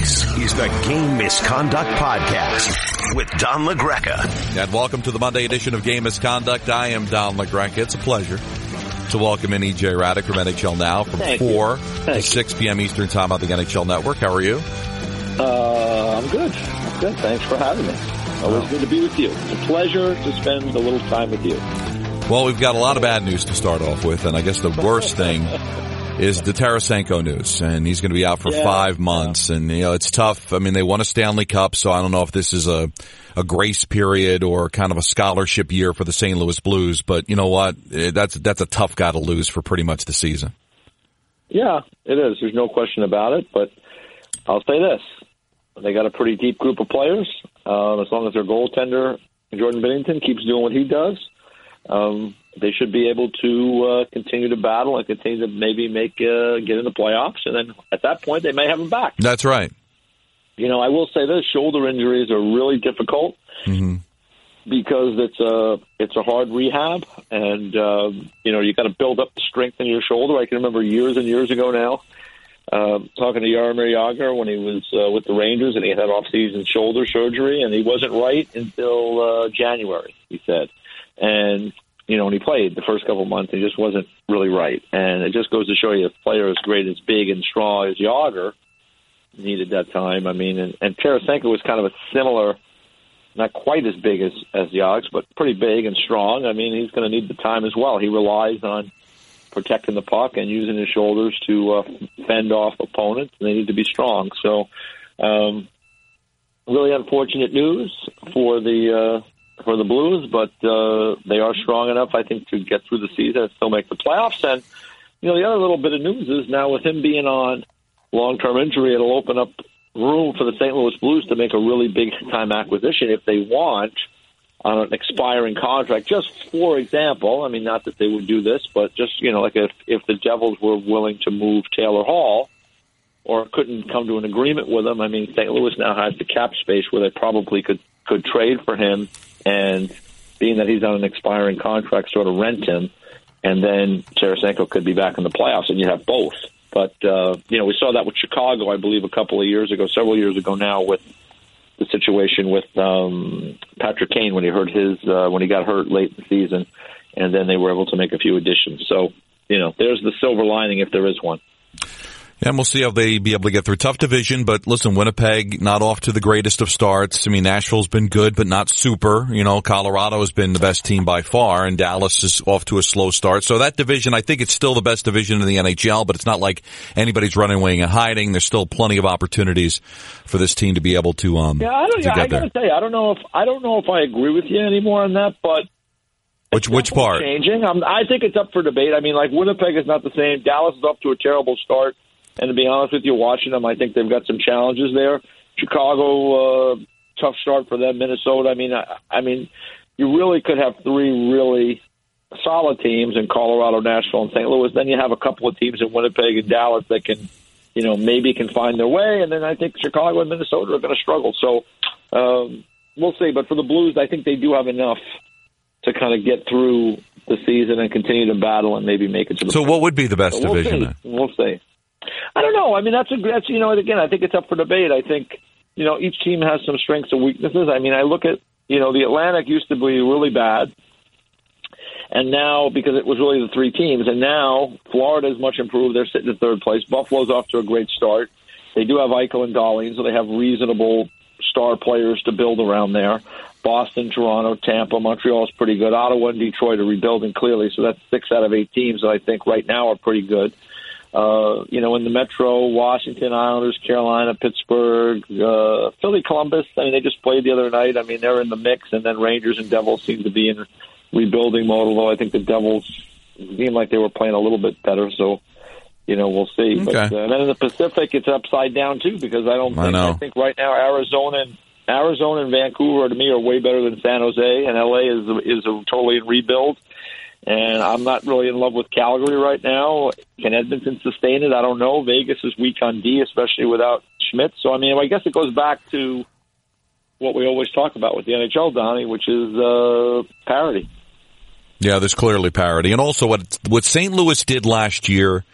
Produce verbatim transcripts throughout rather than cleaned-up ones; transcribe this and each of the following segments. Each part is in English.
This is the Game Misconduct Podcast with Don LaGreca. And welcome to the Monday edition of Game Misconduct. I am Don LaGreca. It's a pleasure to welcome in E J Raddick from N H L Now from Thank four to six p.m. Eastern Time on the N H L Network. How are you? Uh, I'm good. I'm good. Thanks for having me. Always oh. good to be with you. It's a pleasure to spend a little time with you. Well, we've got a lot of bad news to start off with, and I guess the worst thing is the Tarasenko news, and he's going to be out for yeah, five months, yeah. and, you know, it's tough. I mean, they won a Stanley Cup, so I don't know if this is a, a grace period or kind of a scholarship year for the Saint Louis Blues, but you know what? That's, that's a tough guy to lose for pretty much the season. Yeah, it is. There's no question about it, but I'll say this. They got a pretty deep group of players. Uh, as long as their goaltender, Jordan Binnington, keeps doing what he does, um, they should be able to uh, continue to battle and continue to maybe make uh, get in the playoffs. And then at that point, they may have him back. That's right. You know, I will say this: shoulder injuries are really difficult mm-hmm. because it's a it's a hard rehab, and uh, you know you got to build up the strength in your shoulder. I can remember years and years ago now. Uh, talking to Jaromir Jagr when he was uh, with the Rangers, and he had off-season shoulder surgery, and he wasn't right until uh, January, he said. And, you know, when he played the first couple of months, he just wasn't really right. And it just goes to show you a player as great, as big and strong as Jagr needed that time. I mean, and, and Tarasenko was kind of a similar, not quite as big as, as Jagr, but pretty big and strong. I mean, he's going to need the time as well. He relies on protecting the puck and using his shoulders to uh, fend off opponents, and they need to be strong. So, um, really unfortunate news for the uh, for the Blues, but uh, they are strong enough, I think, to get through the season and still make the playoffs. And you know, the other little bit of news is now with him being on long-term injury, it'll open up room for the Saint Louis Blues to make a really big-time acquisition if they want, on an expiring contract. Just for example, I mean, not that they would do this, but just, you know, like if, if the Devils were willing to move Taylor Hall or couldn't come to an agreement with him, I mean, Saint Louis now has the cap space where they probably could, could trade for him, and being that he's on an expiring contract, sort of rent him, and then Tarasenko could be back in the playoffs, and you have both. But, uh, you know, we saw that with Chicago, I believe, a couple of years ago, several years ago now, with the situation with um, Patrick Kane when he hurt his uh, when he got hurt late in the season, and then they were able to make a few additions. So, you know, there's the silver lining if there is one. Yeah, and we'll see how they be able to get through. Tough division, but listen, Winnipeg not off to the greatest of starts. I mean, Nashville's been good, but not super. You know, Colorado has been the best team by far, and Dallas is off to a slow start. So that division, I think it's still the best division in the N H L, but it's not like anybody's running away and hiding. There's still plenty of opportunities for this team to be able to um yeah, I don't, to yeah, get I gotta there. tell you, I don't know if I don't know if I agree with you anymore on that, but which which part? Changing. I'm, I think it's up for debate. I mean, like Winnipeg is not the same. Dallas is off to a terrible start. And to be honest with you, watching them, I think they've got some challenges there. Chicago, uh, tough start for them. Minnesota, I mean, I, I mean, you really could have three really solid teams in Colorado, Nashville, and Saint Louis. Then you have a couple of teams in Winnipeg and Dallas that can, you know, maybe can find their way. And then I think Chicago and Minnesota are going to struggle. So um, we'll see. But for the Blues, I think they do have enough to kind of get through the season and continue to battle and maybe make it to the So what would be the best so we'll division see. then? We'll see. I don't know. I mean, that's a that's you know again. I think it's up for debate. I think you know each team has some strengths and weaknesses. I mean, I look at you know the Atlantic used to be really bad, and now because it was really the three teams, and now Florida is much improved. They're sitting in third place. Buffalo's off to a great start. They do have Eichel and Dahlin, so they have reasonable star players to build around there. Boston, Toronto, Tampa, Montreal is pretty good. Ottawa and Detroit are rebuilding clearly, so that's six out of eight teams that I think right now are pretty good. Uh, you know, in the Metro, Washington, Islanders, Carolina, Pittsburgh, uh, Philly, Columbus. I mean, they just played the other night. I mean, they're in the mix, and then Rangers and Devils seem to be in rebuilding mode, although I think the Devils seem like they were playing a little bit better, so, you know, we'll see. Okay. But, uh, and then in the Pacific, it's upside down, too, because I don't think, I, know. I think right now Arizona and Arizona and Vancouver, to me, are way better than San Jose, and L A is, is a totally in rebuild. And I'm not really in love with Calgary right now. Can Edmonton sustain it? I don't know. Vegas is weak on D, especially without Schmidt. So, I mean, I guess it goes back to what we always talk about with the N H L, Donnie, which is uh, parity. Yeah, there's clearly parity. And also what what Saint Louis did last year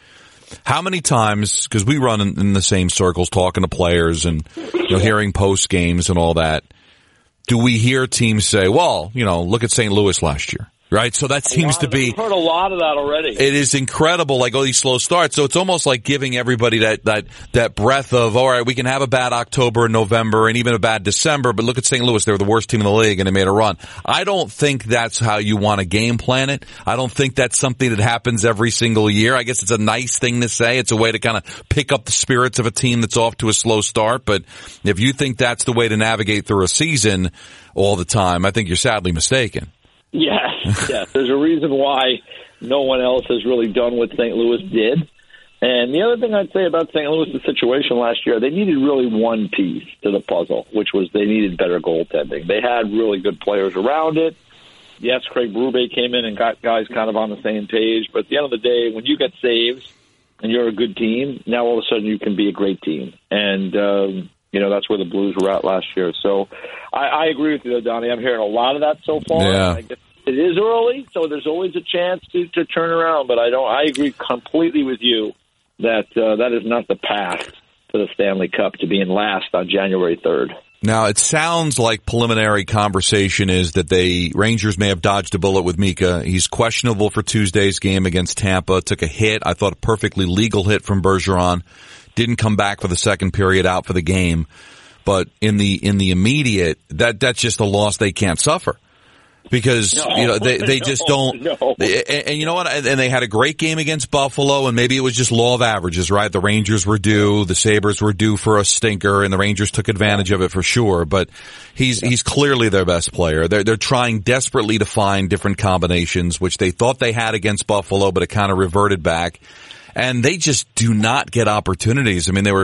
How many times, because we run in, in the same circles talking to players and you know, hearing post games and all that, do we hear teams say, well, you know, look at Saint Louis last year? Right, so that seems to be. I've heard a lot of that already. It is incredible, like all these slow starts. So it's almost like giving everybody that that that breath of, all right, we can have a bad October and November and even a bad December, but look at Saint Louis; they were the worst team in the league and they made a run. I don't think that's how you want to game plan it. I don't think that's something that happens every single year. I guess it's a nice thing to say. It's a way to kind of pick up the spirits of a team that's off to a slow start. But if you think that's the way to navigate through a season all the time, I think you're sadly mistaken. Yes, yes. There's a reason why no one else has really done what Saint Louis did. And the other thing I'd say about Saint Louis' situation last year, they needed really one piece to the puzzle, which was they needed better goaltending. They had really good players around it. Yes, Craig Berube came in and got guys kind of on the same page. But at the end of the day, when you get saves and you're a good team, now all of a sudden you can be a great team. And, um, you know, that's where the Blues were at last year. So I, I agree with you, though, Donnie. I'm hearing a lot of that so far. Yeah. I guess it is early, so there's always a chance to, to turn around. But I don't. I agree completely with you that uh, that is not the path to the Stanley Cup, to being last on January third. Now, it sounds like preliminary conversation is that the Rangers may have dodged a bullet with Mika. He's questionable for Tuesday's game against Tampa. Took a hit. I thought a perfectly legal hit from Bergeron. Didn't come back for the second period, out for the game. But in the in the immediate, that that's just a loss they can't suffer. Because, no, you know, they, they no, just don't, no. and, and you know what, and they had a great game against Buffalo, and maybe it was just law of averages, right? The Rangers were due, the Sabres were due for a stinker, and the Rangers took advantage of it for sure, but he's, he's clearly their best player. They're, they're trying desperately to find different combinations, which they thought they had against Buffalo, but it kind of reverted back, and they just do not get opportunities. I mean, they were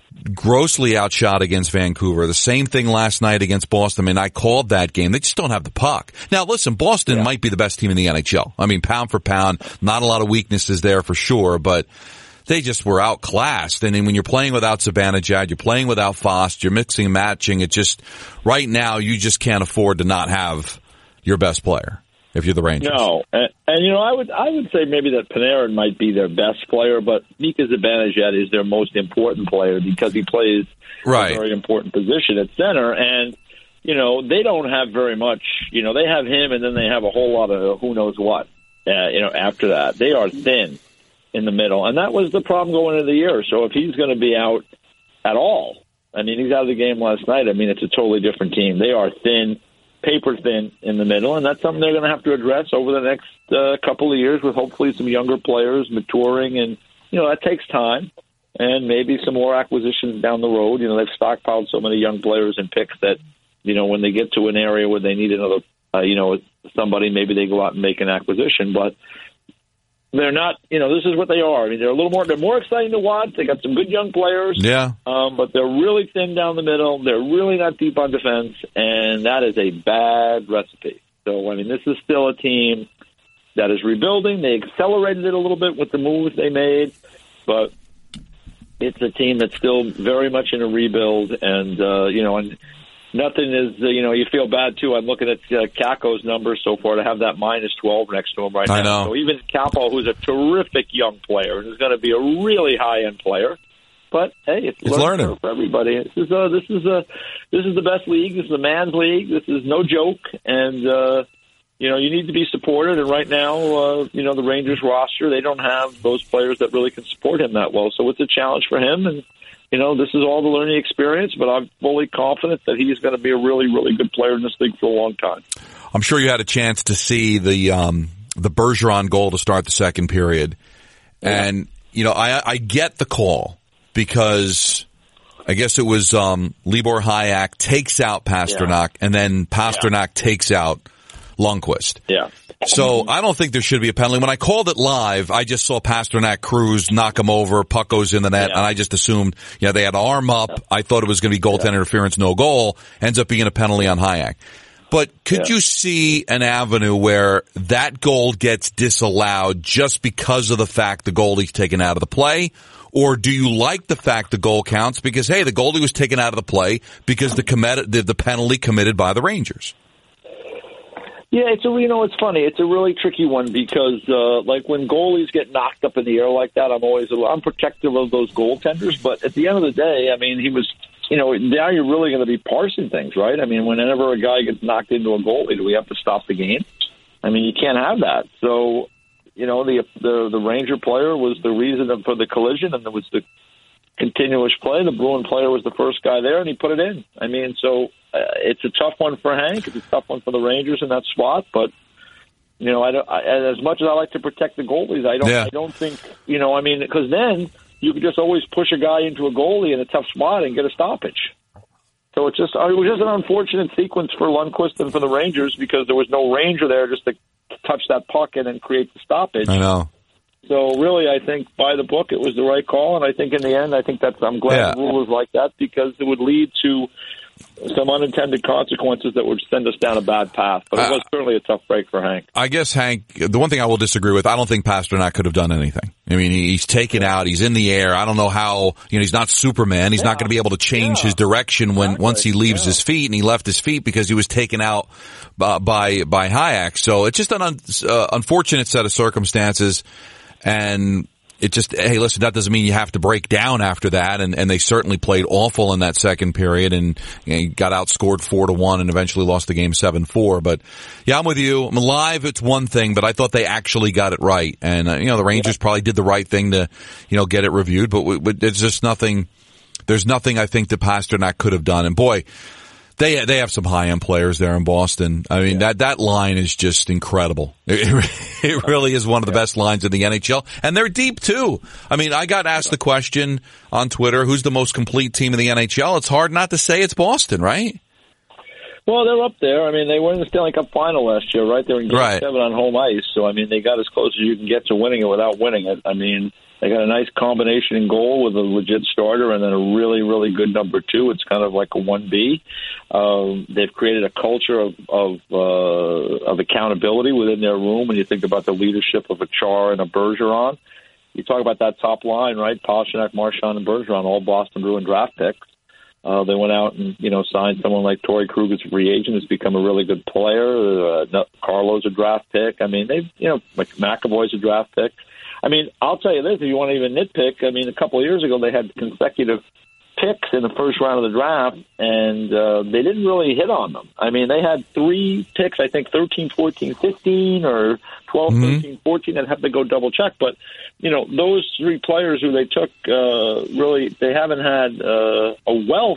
grossly outshot against Vancouver. The same thing last night against Boston. I mean, I called that game. They just don't have the puck. Now, listen, Boston yeah. might be the best team in the N H L. I mean, pound for pound, not a lot of weaknesses there for sure, but they just were outclassed. And then when you're playing without Zibanejad, you're playing without Fost, you're mixing and matching. It just, right now, you just can't afford to not have your best player if you're the Rangers. No, and, and you know, I would I would say maybe that Panarin might be their best player, but Mika Zibanejad is their most important player because he plays right. a very important position at center, and you know they don't have very much. You know, they have him, and then they have a whole lot of who knows what. Uh, you know, after that, they are thin in the middle, and that was the problem going into the year. So if he's going to be out at all, I mean, he's out of the game last night. I mean, it's a totally different team. They are thin. Paper thin in the middle, and that's something they're going to have to address over the next uh, couple of years with hopefully some younger players maturing, and you know that takes time, and maybe some more acquisitions down the road. You know they've stockpiled so many young players and picks that you know when they get to an area where they need another, uh, you know, somebody, maybe they go out and make an acquisition, but they're not. You know this is what they are. I mean they're a little more. They're more exciting to watch. They got some good young players. Yeah. Um, but they're really thin down the middle. They're really not deep on defense, and that is a bad recipe. So, I mean, this is still a team that is rebuilding. They accelerated it a little bit with the moves they made, but it's a team that's still very much in a rebuild, and, uh, you know, and nothing is, uh, you know, you feel bad, too. I'm looking at uh, Kakko's numbers so far to have that minus twelve next to him right now. I know. So even Kakko, who's a terrific young player and is going to be a really high-end player, but hey, it's, it's learning for everybody. This is a, this is a, this is the best league. This is a man's league. This is no joke, and uh, you know you need to be supported. And right now, uh, you know the Rangers roster, they don't have those players that really can support him that well. So it's a challenge for him, and you know this is all the learning experience. But I'm fully confident that he's going to be a really, really good player in this league for a long time. I'm sure you had a chance to see the um, the Bergeron goal to start the second period, yeah. and you know I, I get the call. Because I guess it was um, Libor Hajek takes out Pasternak, yeah. and then Pasternak yeah. takes out Lundqvist. Yeah. So I don't think there should be a penalty. When I called it live, I just saw Pasternak cruise, knock him over, puck goes in the net, yeah. and I just assumed, you know, they had arm up. Yeah. I thought it was going to be goaltender yeah. interference, no goal. Ends up being a penalty on Hajek. But could yeah. you see an avenue where that goal gets disallowed just because of the fact the goalie's taken out of the play? Or do you like the fact the goal counts because, hey, the goalie was taken out of the play because the, commet- the, the penalty committed by the Rangers? Yeah, it's a you know it's funny. It's a really tricky one because uh, like when goalies get knocked up in the air like that, I'm always a little, I'm protective of those goaltenders. But at the end of the day, I mean, he was you know now you're really going to be parsing things, right? I mean, whenever a guy gets knocked into a goalie, do we have to stop the game? I mean, you can't have that. So you know the the the Ranger player was the reason for the collision, and there was the continuous play. The Bruin player was the first guy there, and he put it in. I mean, so. Uh, it's a tough one for Hank. It's a tough one for the Rangers in that spot. But you know, I don't, I, as much as I like to protect the goalies, I don't. Yeah. I don't think you know. I mean, because then you could just always push a guy into a goalie in a tough spot and get a stoppage. So it's just it was just an unfortunate sequence for Lundqvist and for the Rangers because there was no Ranger there just to touch that puck and then create the stoppage. I know. So really, I think by the book, it was the right call, and I think in the end, I think that's. I'm glad yeah. the rule was like that because it would lead to some unintended consequences that would send us down a bad path. But it was uh, certainly a tough break for Hank. I guess, Hank, the one thing I will disagree with, I don't think Pastrnak could have done anything. I mean, he's taken out, he's in the air. I don't know how, you know, he's not Superman. He's yeah. not going to be able to change yeah. his direction when exactly. once he leaves yeah. his feet, and he left his feet because he was taken out by by, by Hayek. So it's just an un, uh, unfortunate set of circumstances, and it just, hey, listen, that doesn't mean you have to break down after that, and, and they certainly played awful in that second period, and you know, got outscored four to one and eventually lost the game seven four. But yeah, I'm with you. I'm live, it's one thing, but I thought they actually got it right. And, uh, you know, the Rangers probably did the right thing to, you know, get it reviewed, but, we, but it's just nothing, there's nothing I think that Pastrnak could have done. And boy, They they have some high-end players there in Boston. I mean, yeah. that, that line is just incredible. It, it really is one of the yeah. best lines in the N H L. And they're deep, too. I mean, I got asked the question on Twitter, who's the most complete team in the N H L? It's hard not to say it's Boston, right? Well, they're up there. I mean, they were in the Stanley Cup final last year, right? They were in Game right. seven on home ice. So, I mean, they got as close as you can get to winning it without winning it. I mean, they got a nice combination in goal with a legit starter and then a really, really good number two. It's kind of like a one B. Um, they've created a culture of of, uh, of accountability within their room. When you think about the leadership of a Char and a Bergeron, you talk about that top line, right? Pastrnak, Marchand, and Bergeron, all Boston Bruin draft picks. Uh, they went out and, you know, signed someone like Torrey Krug as a free agent, who's become a really good player. Uh, Carlo's a draft pick. I mean, they've, you know, McAvoy's a draft pick. I mean, I'll tell you this, if you want to even nitpick, I mean, a couple of years ago they had consecutive picks in the first round of the draft, and uh, they didn't really hit on them. I mean, they had three picks, I think thirteen, fourteen, fifteen, or twelve, mm-hmm. thirteen, fourteen. I'd have to go double-check. But, you know, those three players who they took, uh, really, they haven't had uh, a wealth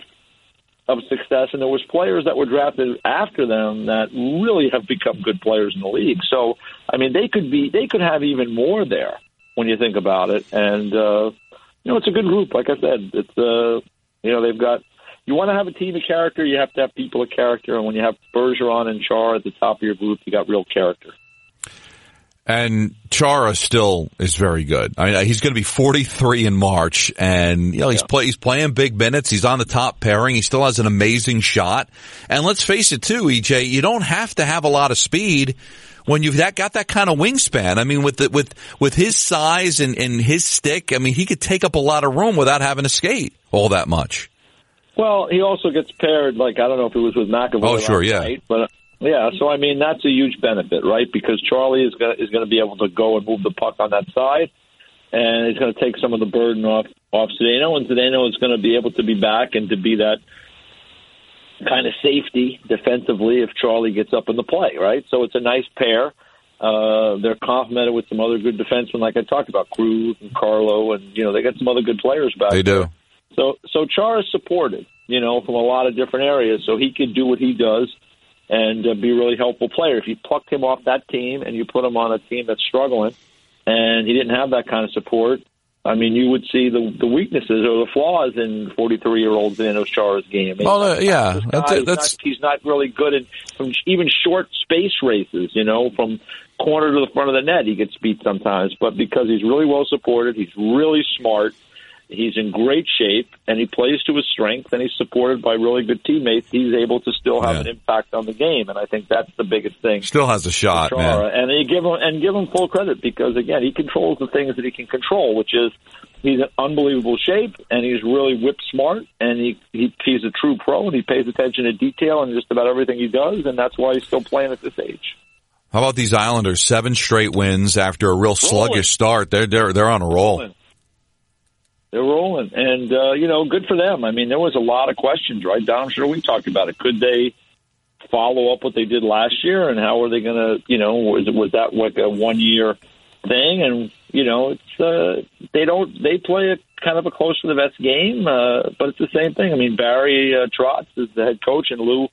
of success, and there was players that were drafted after them that really have become good players in the league. So, I mean, they could be, they could have even more there when you think about it. And, uh, you know, it's a good group. Like I said, it's, uh, you know, they've got, you want to have a team of character, you have to have people of character. And when you have Bergeron and Chara at the top of your group, you got real character. And Chara still is very good. I mean, he's going to be forty-three in March, and you know he's yeah. play, he's playing big minutes. He's on the top pairing. He still has an amazing shot. And let's face it, too, E J, you don't have to have a lot of speed when you've that, got that kind of wingspan. I mean, with the, with with his size and, and his stick, I mean, he could take up a lot of room without having to skate all that much. Well, he also gets paired, like, I don't know if it was with McAvoy. Oh, sure, yeah. Night, but yeah, so I mean that's a huge benefit, right? Because Charlie is going is going to be able to go and move the puck on that side, and he's going to take some of the burden off off Zdeno, and Zdeno is going to be able to be back and to be that kind of safety defensively if Charlie gets up in the play, right? So it's a nice pair. Uh, they're complemented with some other good defensemen, like I talked about, Cruz and Carlo, and you know they got some other good players back. They do. There. So so Char is supported, you know, from a lot of different areas, so he can do what he does and uh, be a really helpful player. If you plucked him off that team and you put him on a team that's struggling and he didn't have that kind of support, I mean, you would see the the weaknesses or the flaws in forty-three-year-old Zdeno Chara's game. I mean, well, uh, yeah. That's, he's, that's... Not, he's not really good in from even short space races, you know, from corner to the front of the net. He gets beat sometimes. But because he's really well supported, he's really smart, he's in great shape, and he plays to his strength, and he's supported by really good teammates, he's able to still have yeah. an impact on the game, and I think that's the biggest thing. Still has a shot, man. And you give him and give him full credit because, again, he controls the things that he can control, which is he's in unbelievable shape, and he's really whip smart, and he, he he's a true pro, and he pays attention to detail in just about everything he does, and that's why he's still playing at this age. How about these Islanders? Seven straight wins after a real sluggish start. They're they're they're on a roll. They're rolling, and uh, you know, good for them. I mean, there was a lot of questions, right? Don, I'm sure we talked about it. Could they follow up what they did last year, and how are they going to? You know, was was that like a one year thing? And you know, it's uh, they don't they play a kind of a close to the vest game, uh, but it's the same thing. I mean, Barry uh, Trotz is the head coach, and Lou.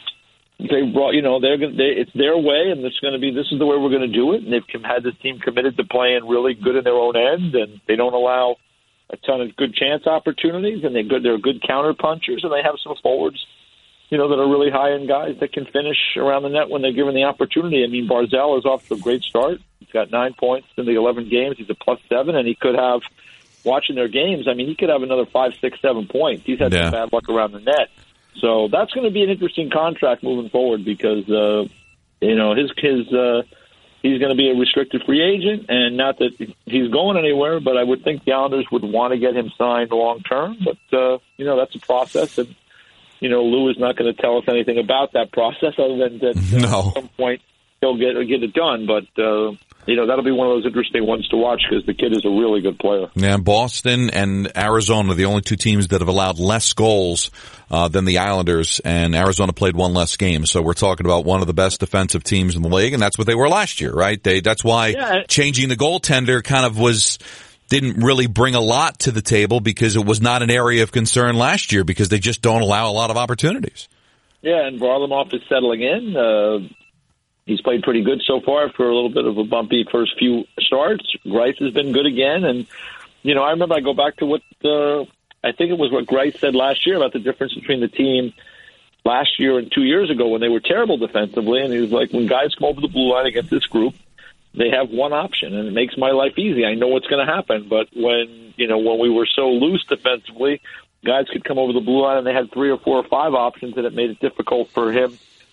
They brought, you know, they're gonna, they, it's their way, and it's going to be this is the way we're going to do it. And they've had this team committed to playing really good in their own end, and they don't allow a ton of good chance opportunities, and they're good. They're good counter punchers, and they have some forwards, you know, that are really high end guys that can finish around the net when they're given the opportunity. I mean, Barzal is off to a great start. He's got nine points in the eleven games. He's a plus seven, and he could have, watching their games, I mean, he could have another five, six, seven points. He's had yeah. some bad luck around the net. So that's going to be an interesting contract moving forward because, uh, you know, his his uh, he's going to be a restricted free agent, and not that he's going anywhere, but I would think the Islanders would want to get him signed long term. But, uh, you know, that's a process, and, you know, Lou is not going to tell us anything about that process other than that uh, no. at some point he'll get, get it done. But, uh, you know, that'll be one of those interesting ones to watch because the kid is a really good player. Yeah, Boston and Arizona are the only two teams that have allowed less goals uh, than the Islanders, and Arizona played one less game. So we're talking about one of the best defensive teams in the league, and that's what they were last year, right? They That's why yeah. changing the goaltender kind of was didn't really bring a lot to the table because it was not an area of concern last year because they just don't allow a lot of opportunities. Yeah, and Varlamov is settling in. Uh, He's played pretty good so far for a little bit of a bumpy first few starts. Greiss has been good again. And, you know, I remember I go back to what uh, I think it was what Greiss said last year about the difference between the team last year and two years ago when they were terrible defensively. And he was like, when guys come over the blue line against this group, they have one option, and it makes my life easy. I know what's going to happen. But when, you know, when we were so loose defensively, guys could come over the blue line and they had three or four or five options, and it made it difficult for him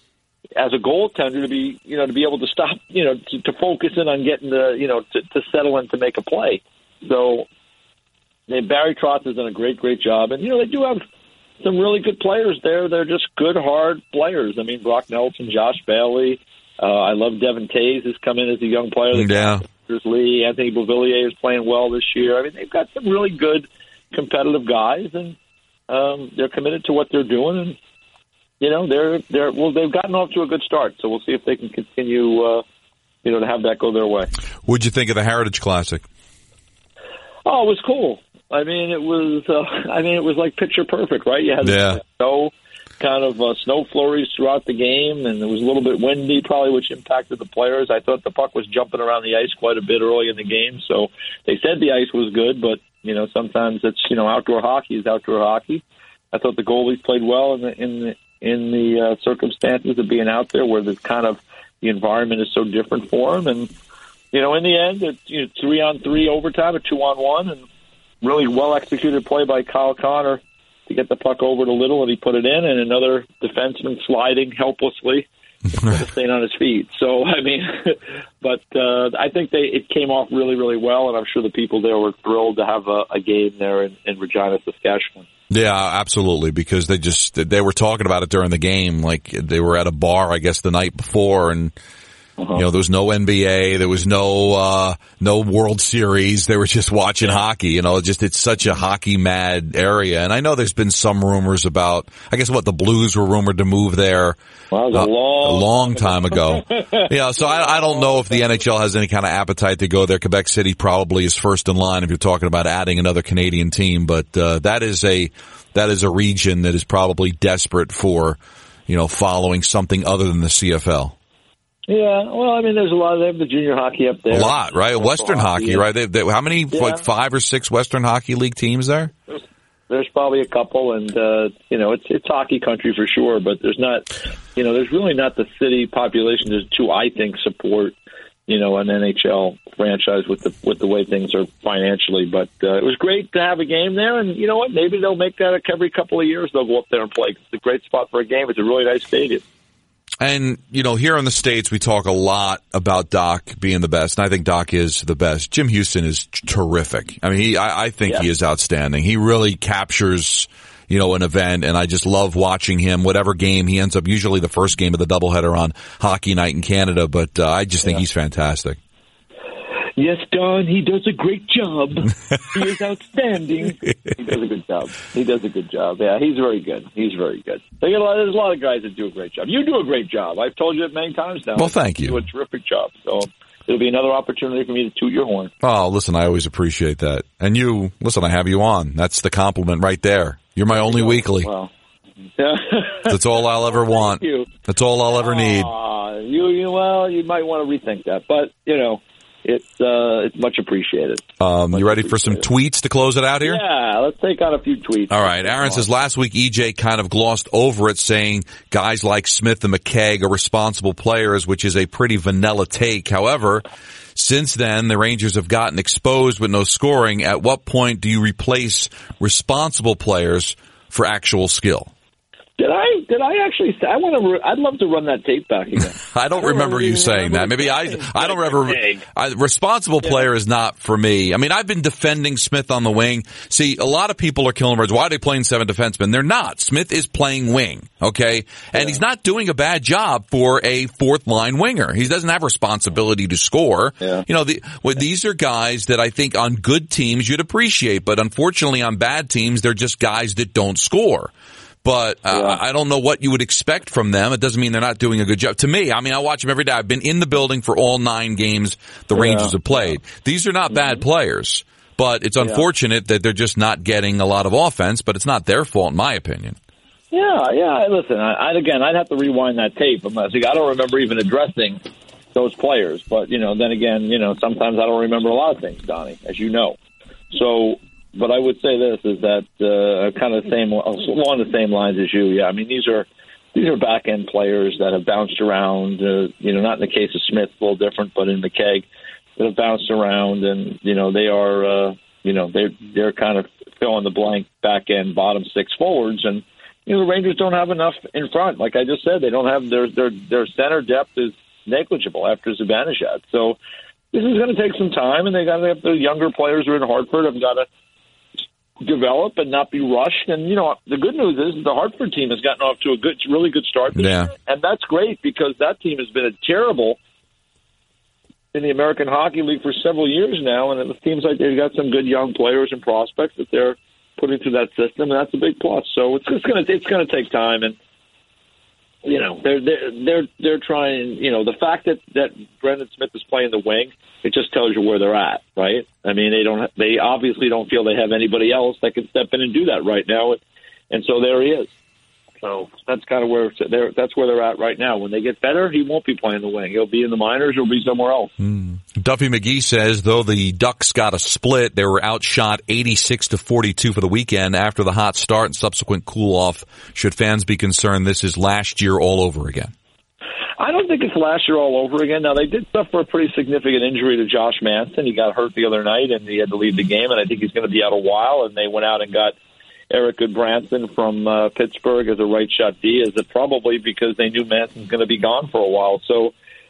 as a goaltender to be, you know, to be able to stop, you know, to, to focus in on getting the, you know, to, to settle in to make a play. So they, Barry Trotz has done a great, great job. And, you know, they do have some really good players there. They're just good, hard players. I mean, Brock Nelson, Josh Bailey. Uh, I love Devin Tays has come in as a young player. Yeah. Lee, Anthony Beauvillier is playing well this year. I mean, they've got some really good competitive guys, and um, they're committed to what they're doing. And, you know, they're they're well. They've gotten off to a good start, so we'll see if they can continue. Uh, you know, to have that go their way. What'd you think of the Heritage Classic? Oh, it was cool. I mean, it was. Uh, I mean, it was like picture perfect, right? You had yeah. snow, kind of uh, snow flurries throughout the game, and it was a little bit windy, probably, which impacted the players. I thought the puck was jumping around the ice quite a bit early in the game, so they said the ice was good, but you know, sometimes it's you know, outdoor hockey is outdoor hockey. I thought the goalies played well in the in the. in the uh, circumstances of being out there where the kind of the environment is so different for them. And, you know, in the end, it's you know, three on three overtime, a two on one, and really well executed play by Kyle Connor to get the puck over to Little, and he put it in, and another defenseman sliding helplessly, staying on his feet. So, I mean, but uh, I think they it came off really, really well, and I'm sure the people there were thrilled to have a, a game there in, in Regina, Saskatchewan. Yeah, absolutely, because they just, they were talking about it during the game, like they were at a bar, I guess, the night before, and, uh-huh. you know, there was no N B A, there was no, uh, no World Series, they were just watching hockey, you know, just, it's such a hockey mad area, and I know there's been some rumors about, I guess what, the Blues were rumored to move there. Well, that was a long, uh, a long time ago. Yeah, so I, I don't know if the N H L has any kind of appetite to go there. Quebec City probably is first in line if you're talking about adding another Canadian team, but, uh, that is a, that is a region that is probably desperate for, you know, following something other than the C F L. Yeah, well, I mean, there's a lot of them, the junior hockey up there. A lot, right? Western hockey, hockey, right? They, they, how many, yeah. like five or six Western Hockey League teams there? There's, there's probably a couple, and, uh, you know, it's it's hockey country for sure, but there's not, you know, there's really not the city population to, I think, support, you know, an N H L franchise with the with the way things are financially. But uh, it was great to have a game there, and you know what? Maybe they'll make that every couple of years. They'll go up there and play. It's a great spot for a game. It's a really nice stadium. And, you know, here in the States, we talk a lot about Doc being the best, and I think Doc is the best. Jim Houston is terrific. I mean, he, I, I think yeah. he is outstanding. He really captures, you know, an event, and I just love watching him. Whatever game he ends up, usually the first game of the doubleheader on Hockey Night in Canada, but uh, I just think yeah. he's fantastic. Yes, Don, he does a great job. He is outstanding. He does a good job. He does a good job. Yeah, he's very good. He's very good. They get a lot, there's a lot of guys that do a great job. You do a great job. I've told you it many times now. Well, thank you. You do a terrific job. So it'll be another opportunity for me to toot your horn. Oh, listen, I always appreciate that. And you, listen, I have you on. That's the compliment right there. You're my only weekly. Well, yeah. That's all I'll ever want. Thank you. That's all I'll ever need. Uh, you, you, well, you might want to rethink that. But, you know, it's uh, it's much appreciated. Um, much you ready for some tweets to close it out here? Yeah, let's take on a few tweets. All right. Aaron says, last week E J kind of glossed over it, saying guys like Smith and McKegg are responsible players, which is a pretty vanilla take. However, since then, the Rangers have gotten exposed with no scoring. At what point do you replace responsible players for actual skill? Did I? Did I actually say? I want to. I'd love to run that tape back again. I don't, I don't remember you saying that. Maybe I. I don't remember. I, responsible yeah. player is not for me. I mean, I've been defending Smith on the wing. See, a lot of people are killing birds. Why are they playing seven defensemen? They're not. Smith is playing wing. Okay, and yeah. he's not doing a bad job for a fourth line winger. He doesn't have responsibility to score. Yeah. You know, the, well, these are guys that I think on good teams you'd appreciate, but unfortunately on bad teams they're just guys that don't score. But uh, yeah. I don't know what you would expect from them. It doesn't mean they're not doing a good job. To me, I mean, I watch them every day. I've been in the building for all nine games the yeah. Rangers have played. These are not mm-hmm. bad players, but it's unfortunate yeah. that they're just not getting a lot of offense, but it's not their fault, in my opinion. Yeah, yeah. Listen, I, I, again, I'd have to rewind that tape. I'm, I don't remember even addressing those players. But, you know, then again, you know, sometimes I don't remember a lot of things, Donnie, as you know. So... But I would say this is that uh, kind of the same along the same lines as you. Yeah, I mean these are these are back end players that have bounced around. Uh, you know, not in the case of Smith, a little different, but in McKegg, that have bounced around, and you know they are uh, you know they're they're kind of fill in the blank back end bottom six forwards, and you know the Rangers don't have enough in front. Like I just said, they don't have their their their center depth is negligible after Zibanejad. So this is going to take some time, and they got to have the younger players who are in Hartford have got to develop and not be rushed. And, you know, the good news is the Hartford team has gotten off to a good, really good start this yeah. year. And that's great because that team has been a terrible in the American Hockey League for several years now. And it seems like they've got some good young players and prospects that they're putting through that system. And that's a big plus. So it's just going to, it's going to take time. And, you know, they're, they're, they're, they're trying, you know, the fact that, that Brendan Smith is playing the wing, it just tells you where they're at, right? I mean, they don't, they obviously don't feel they have anybody else that can step in and do that right now. And so there he is. So that's kind of where they're, that's where they're at right now. When they get better, he won't be playing the wing. He'll be in the minors. He'll be somewhere else. Mm. Duffy McGee says, though the Ducks got a split, they were outshot eighty-six to forty-two for the weekend after the hot start and subsequent cool off. Should fans be concerned this is last year all over again? I don't think it's last year all over again. Now, they did suffer a pretty significant injury to Josh Manson. He got hurt the other night, and he had to leave the game, and I think he's going to be out a while. And they went out and got Eric Goodbranson from uh, Pittsburgh as a right shot D, is it probably because they knew Manson's going to be gone for a while. So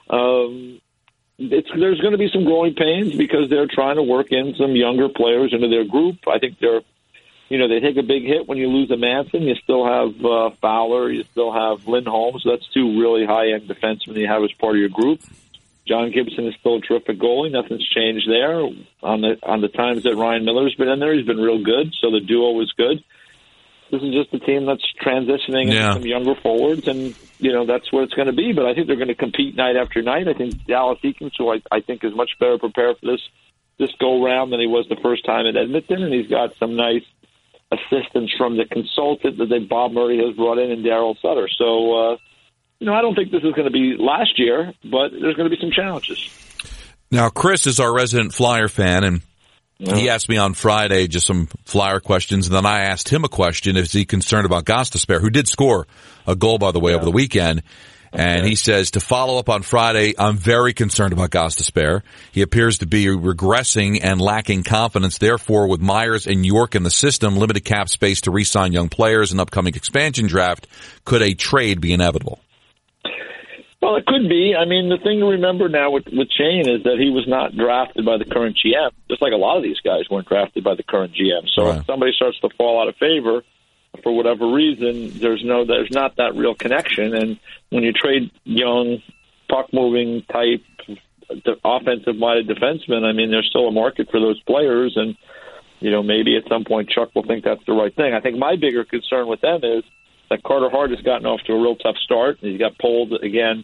um, it's, there's going to be some growing pains because they're trying to work in some younger players into their group. I think they're, you know, they take a big hit when you lose a Manson. You still have uh, Fowler. You still have Lindholm. So that's two really high-end defensemen you have as part of your group. John Gibson is still a terrific goalie. Nothing's changed there. On the on the times that Ryan Miller's been in there, he's been real good. So the duo was good. This is just a team that's transitioning yeah. into some younger forwards, and you know that's what it's going to be. But I think they're going to compete night after night. I think Dallas Eakins, who I, I think is much better prepared for this this go round than he was the first time at Edmonton, and he's got some nice assistance from the consultant that they, Bob Murray has brought in, and Darryl Sutter. So. Uh, You know, I don't think this is going to be last year, but there's going to be some challenges. Now, Chris is our resident Flyer fan, and yeah. he asked me on Friday just some Flyer questions, and then I asked him a question. Is he concerned about Gostisbehere, who did score a goal, by the way, yeah. over the weekend? And okay. he says, to follow up on Friday, I'm very concerned about Gostisbehere. He appears to be regressing and lacking confidence. Therefore, with Myers and York in the system, limited cap space to re-sign young players, and upcoming expansion draft, could a trade be inevitable? Well, it could be. I mean, the thing to remember now with, with Shane is that he was not drafted by the current G M, just like a lot of these guys weren't drafted by the current G M. So right. if somebody starts to fall out of favor, for whatever reason, there's no, there's not that real connection. And when you trade young, puck-moving type, offensive-minded defensemen, I mean, there's still a market for those players. And, you know, maybe at some point Chuck will think that's the right thing. I think my bigger concern with them is that Carter Hart has gotten off to a real tough start. He got pulled again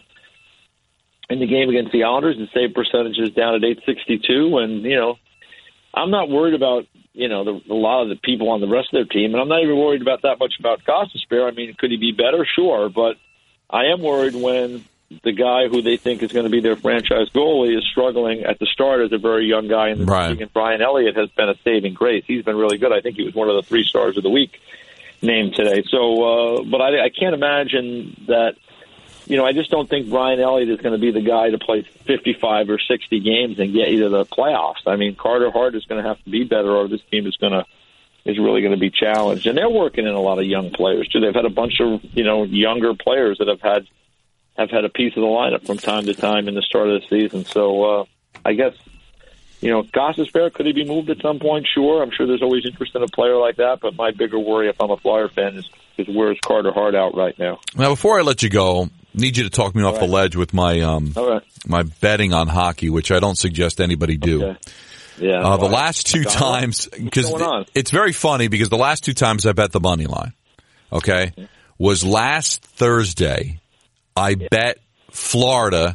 in the game against the Islanders. The save percentage is down at eight sixty-two. And, you know, I'm not worried about, you know, the, a lot of the people on the rest of their team. And I'm not even worried about that much about Gostisbehere. I mean, could he be better? Sure. But I am worried when the guy who they think is going to be their franchise goalie is struggling at the start as a very young guy in the right. league. And Brian Elliott has been a saving grace. He's been really good. I think he was one of the three stars of the week named today. So, uh, but I, I can't imagine that. You know, I just don't think Brian Elliott is going to be the guy to play fifty-five or sixty games and get you to the playoffs. I mean, Carter Hart is going to have to be better, or this team is going to is really going to be challenged. And they're working in a lot of young players too. They've had a bunch of you know younger players that have had have had a piece of the lineup from time to time in the start of the season. So uh, I guess you know, Gostisbehere, could he be moved at some point? Sure, I'm sure there's always interest in a player like that. But my bigger worry, if I'm a Flyer fan, is is where's Carter Hart out right now? Now, before I let you go, need you to talk me off right. the ledge with my um right. my betting on hockey, which I don't suggest anybody do. Okay. Yeah. Uh, the Why? last two What's times, because on? it's very funny because the last two times I bet the money line, okay, was last Thursday. I yeah. bet Florida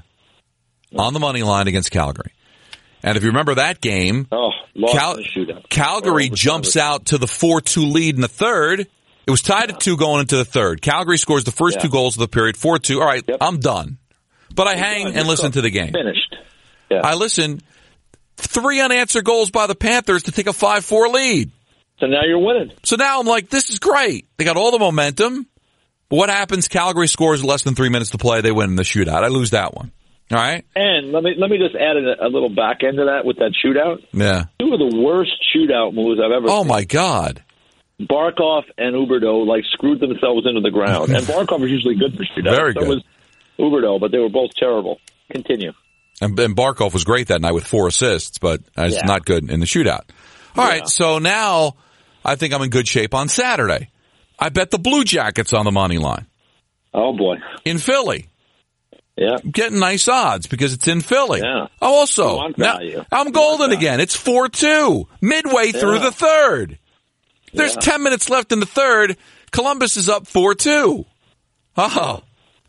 on the money line against Calgary. And if you remember that game, oh, lost Cal- in the shootout. Calgary oh, jumps out to the four two lead in the third. It was tied at two going into the third. Calgary scores the first yeah. two goals of the period, four two. All right, yep. I'm done. But I You're hang done. and You're listen done. to the game. Finished. Yeah. I listen. Three unanswered goals by the Panthers to take a five four lead. So now you're winning. So now I'm like, this is great. They got all the momentum. But what happens? Calgary scores less than three minutes to play. They win in the shootout. I lose that one. All right? And let me let me just add a, a little back end to that with that shootout. Yeah. Two of the worst shootout moves I've ever Oh, seen. my God. Barkov and Huberdeau, like, screwed themselves into the ground. And Barkov was usually good for shootouts. Very so good. was Huberdeau, but they were both terrible. Continue. And, and Barkov was great that night with four assists, but it's Yeah. not good in the shootout. All Yeah. right, so now I think I'm in good shape on Saturday. I bet the Blue Jackets on the money line Oh, boy. in Philly. Yeah. I'm getting nice odds because it's in Philly. Yeah. Also, You want now, value. I'm You golden want again. It's four two, midway through Yeah. the third. There's Yeah. ten minutes left in the third. Columbus is up four two. Oh.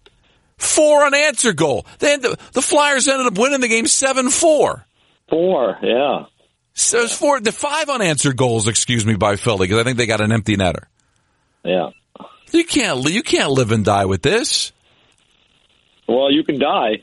Four unanswered goal. They had the, the Flyers ended up winning the game seven four. Four, yeah. So there's four, the five unanswered goals, excuse me, by Philly, because I think they got an empty netter. Yeah. You can't, you can't live and die with this. Well, you can die.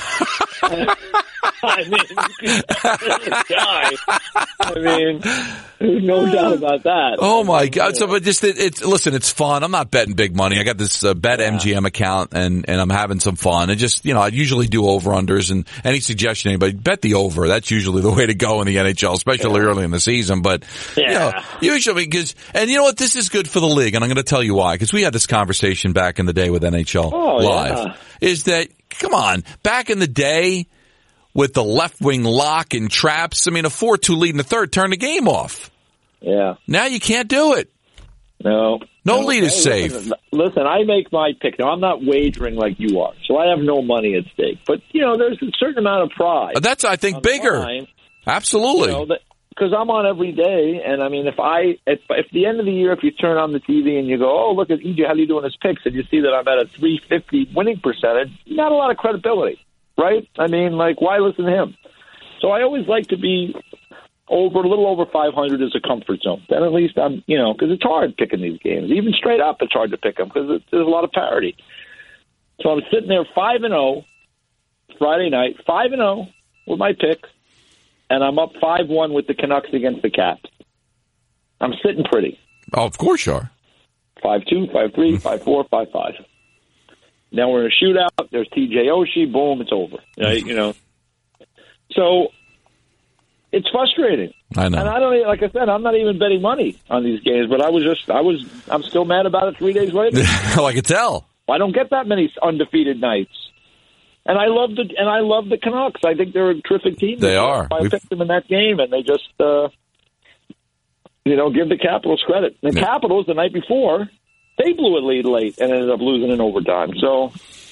I mean, you can die. I mean, there's no doubt about that. Oh my God! So, but just it, it's listen, it's fun. I'm not betting big money. I got this uh, Bet M G M account, and and I'm having some fun. And just you know, I usually do over unders. And any suggestion, anybody bet the over. That's usually the way to go in the N H L, especially yeah. early in the season. But yeah. you know, usually because and you know what, this is good for the league, and I'm going to tell you why. Because we had this conversation back in the day with N H L oh, Live. Yeah. Is that come on? Back in the day, with the left wing lock and traps, I mean, a four two lead in the third turned the game off. Yeah. Now you can't do it. No. No, no lead is hey, safe. Listen, listen, I make my pick. Now, I'm not wagering like you are, so I have no money at stake. But, you know, there's a certain amount of pride. That's, I think, bigger. Line, Absolutely. You know, because I'm on every day, and, I mean, if I, if, if the end of the year, if you turn on the T V and you go, oh, look at E J, how are you doing his picks, and you see that I'm at a three fifty winning percentage, not a lot of credibility, right? I mean, like, why listen to him? So I always like to be over a little over five hundred as a comfort zone. Then at least I'm, you know, because it's hard picking these games. Even straight up, it's hard to pick them because there's a lot of parity. So I'm sitting there five and zero Friday night, five and zero with my picks, and I'm up five one with the Canucks against the Caps. I'm sitting pretty. Oh, of course you are. Five two, five three, five four, five five. Now we're in a shootout. There's T J Oshie. Boom, it's over. Right? You know. So it's frustrating. I know. And I don't, like I said, I'm not even betting money on these games, but I was just, I was, I'm still mad about it three days later. Oh, I could tell. I don't get that many undefeated nights. And I love the, and I love the Canucks. I think they're a terrific team. They are. I We've... picked them in that game, and they just, uh, you know, give the Capitals credit. The yeah. Capitals the night before They blew a lead late and ended up losing in overtime. So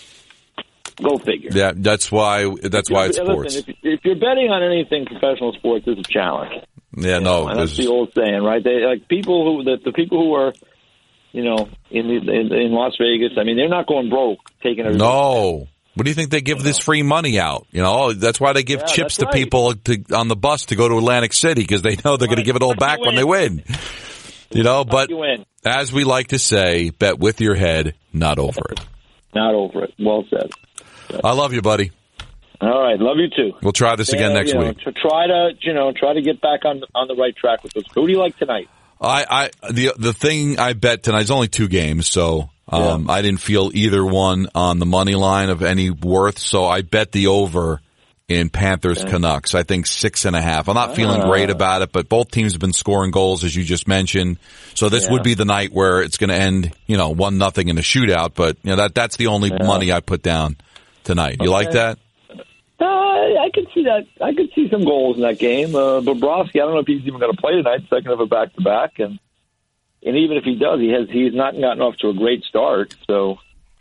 go figure. Yeah, that's why. That's why it's sports. Listen, if, if you're betting on anything professional sports, it's a challenge. Yeah, you no, know, and that's the old saying, right? They like people who the, the people who are, you know, in, the, in in Las Vegas. I mean, they're not going broke taking everything. No. What do you think they give this free money out? You know, that's why they give yeah, chips to right. people to, on the bus to go to Atlantic City because they know they're right. going to give it all back when they win. You know, but you as we like to say, bet with your head, not over it. Not over it. Well said. I love you, buddy. All right, love you too. We'll try this again yeah, next you know, week. To try to, you know, try to get back on on the right track with this. Who do you like tonight? I, I the the thing I bet tonight is only two games, so um, yeah. I didn't feel either one on the money line of any worth. So I bet the over in Panthers okay. Canucks. I think six and a half. I'm not uh, feeling great about it, but both teams have been scoring goals as you just mentioned. So this yeah. would be the night where it's going to end, you know, one nothing in a shootout. But you know that that's the only yeah. money I put down tonight. You okay. like that? Uh, I could see that. I could see some goals in that game. Uh, Bobrovsky, I don't know if he's even going to play tonight. Second of a back to back, and and even if he does, he has he's not gotten off to a great start. So,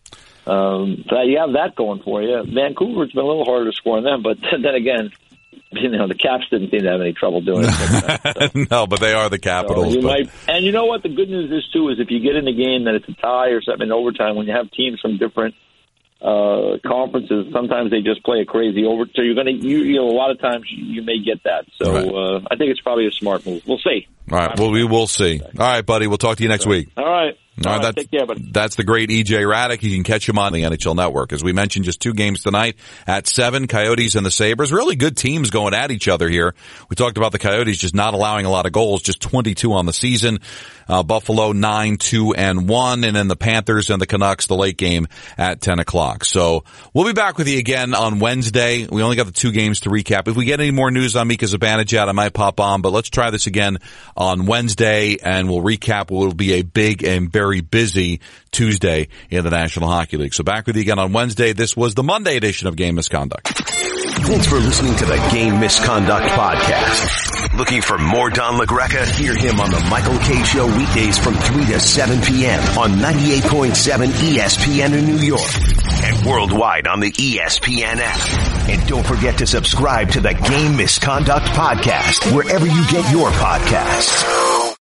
um, so you have that going for you. Vancouver's been a little harder to score on them, but then again, you know the Caps didn't seem to have any trouble doing it. So. No, but they are the Capitals. So you but... might, and you know what? The good news is too is if you get in a game that it's a tie or something in overtime, when you have teams from different Uh, conferences, sometimes they just play a crazy over. So you're going to, you, you know, a lot of times you, you may get that. So right. uh, I think it's probably a smart move. We'll see. All right. Well, we will see. All right, buddy. We'll talk to you next week. All right. All right, that's, take care, buddy. That's the great E J Raddick. You can catch him on the N H L Network. As we mentioned, just two games tonight at seven, Coyotes and the Sabres. Really good teams going at each other here. We talked about the Coyotes just not allowing a lot of goals, just twenty-two on the season. Uh, Buffalo nine, two, and one. And then the Panthers and the Canucks, the late game at ten o'clock. So we'll be back with you again on Wednesday. We only got the two games to recap. If we get any more news on Mika Zibanejad, I might pop on, but let's try this again on Wednesday and we'll recap what will be a big and very busy Tuesday in the National Hockey League. So back with you again on Wednesday. This was the Monday edition of Game Misconduct. Thanks for listening to the Game Misconduct Podcast. Looking for more Don LaGreca? Hear him on the Michael Kay Show weekdays from three to seven p.m. on ninety-eight point seven E S P N in New York and worldwide on the E S P N app. And don't forget to subscribe to the Game Misconduct Podcast wherever you get your podcasts.